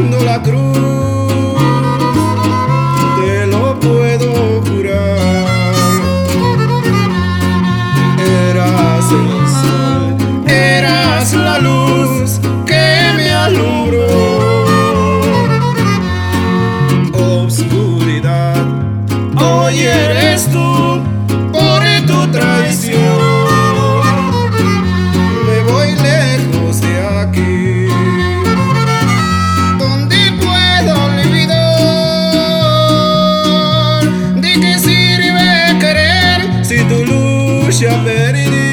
besando la cruz, te lo puedo jurar. Eras el sol, eras la luz que me alumbró. Oscuridad, hoy eres tú por tu traición. Me voy lejos de aquí, donde puedo olvidar. ¿De qué sirve querer si tu luz ya perdí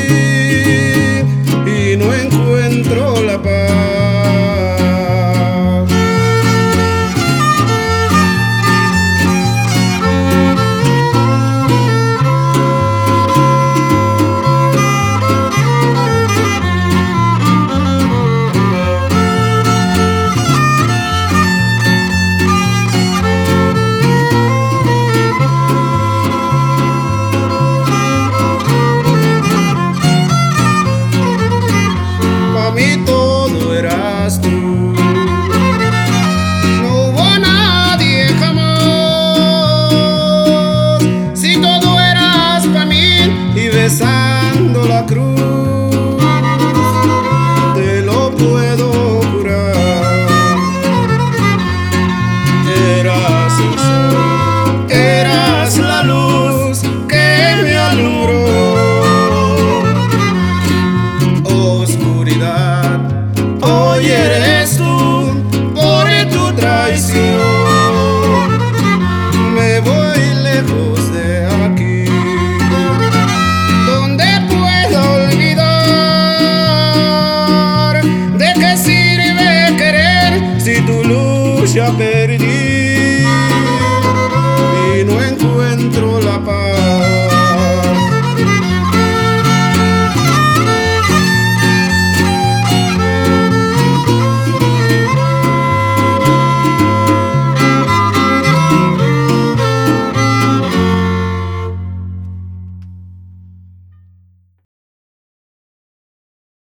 y no encuentro la paz? Todo eras tú, no hubo nadie jamás. Si todo eras para mí y besando la cruz, te lo puedo jurar. Eras el sol, eras la luz que me alumbró. Oscuridad, hoy eres tú por tu traición. Me voy lejos de aquí, donde puedo olvidar. ¿De qué sirve querer si tu luz ya perdí